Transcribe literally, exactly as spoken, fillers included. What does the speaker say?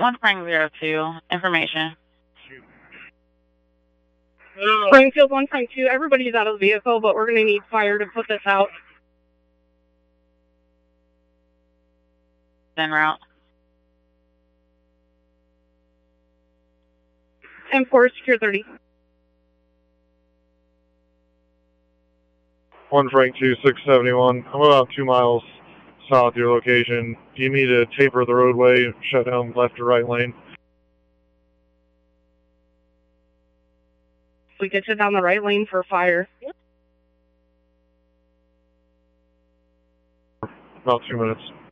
One Frank zero two, information. Springfield one Frank two, everybody's out of the vehicle, but we're going to need fire to put this out. En route. ten four, secure thirty. One Frank two, six seventy-one. I'm about two miles south of your location. Do you need to taper the roadway, shut down left or right lane? We get you down the right lane for fire. About two minutes.